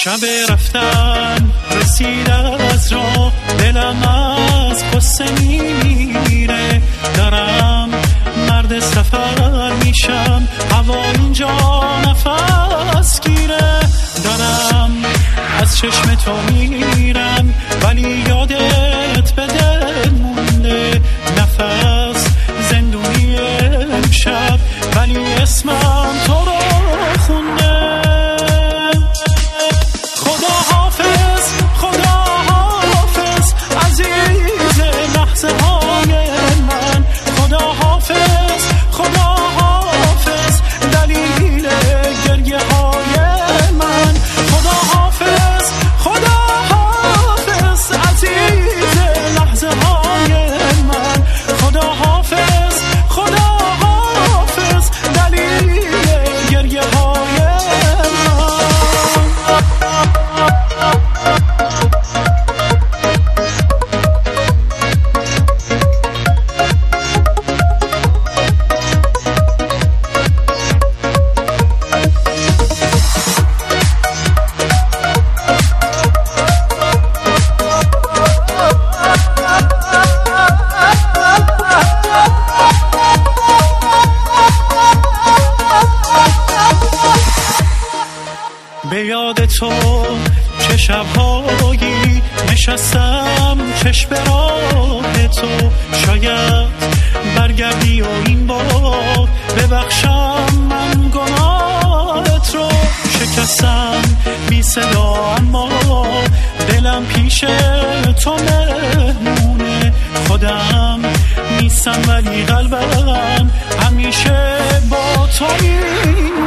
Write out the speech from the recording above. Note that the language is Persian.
شب رفتن رسید از راه، دلم از قصه میمیره. دارم مرد سفر میشم، هوا اینجا نفس گیره. دارم از چشم تو میرم ولی یادت به دل مونده. نفس زندونی امشب ولی اسمم تو رو خونده. به یاد تو چه شب‌هایی نشستم چشم به راه تو. شاید برگردی و این بار ببخشم من گناهت رو. شکستم بی صدا اما دلم پیش تو مهمونه. خودم نیستم ولی قلبم همیشه با تو